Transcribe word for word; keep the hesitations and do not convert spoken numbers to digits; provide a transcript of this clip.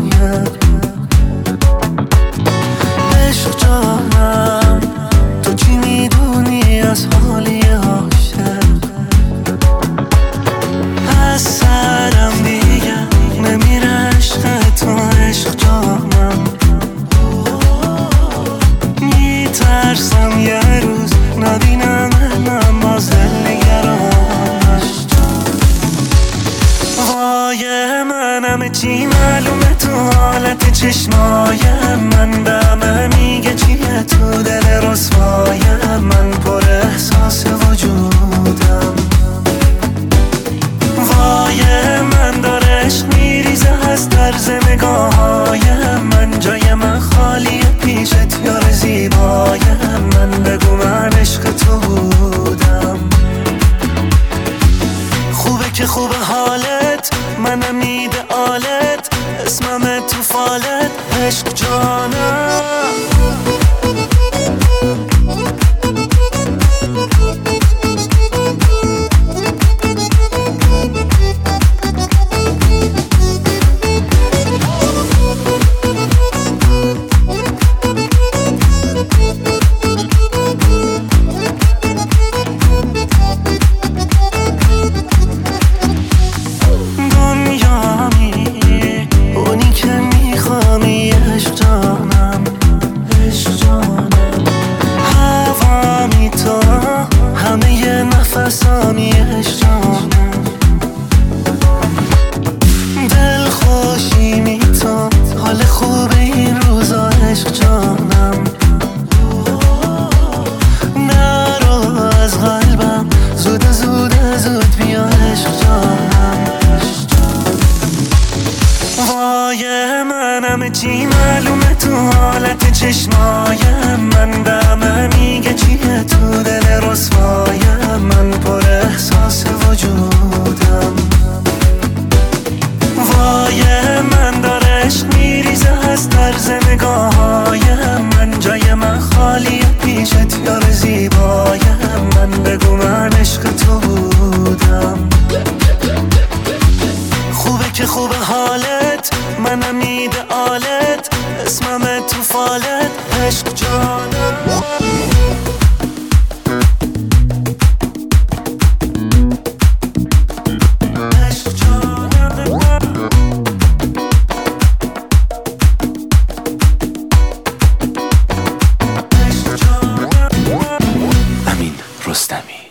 باید. عشق جانم تو چی میدونی از حالی عاشق؟ از سرم دیگه نمیره عشق تو. عشق جانم میترسم یه روز نبینم من باز نگرانش. وای منم چی معلومه تو حالت چشمای من، به من میگه چیه تو دل رسوای من، پر احساس وجودم. وای من داره عشق میریزه از طرز نگاههای من، جای من خالیه پیشت یار زیبای من، بگو من عشق تو بودم. خوبه که خوبه حالت، منم ایدئالت، اسمم تو فالت، عشق جانم. نفسامی عشق جانم، دل خوشی میتون حال خوب این روزا عشق جانم. نرو از قلبم زود زود زود بیا عشق جانم. وای منم چی معلومه تو حالت چشمای من، به من میگه چیه تو دل رسوای من، پر احساس وجودم. وای من داره عشق میریزه از طرز نگاههای من، جای من خالیه پیشت یار زیبای من، بگو من عشق تو بودم. خوبه که خوبه حالت، منم ایدئالت، اسمم تو فالت، عشق جانم. امین رستمی.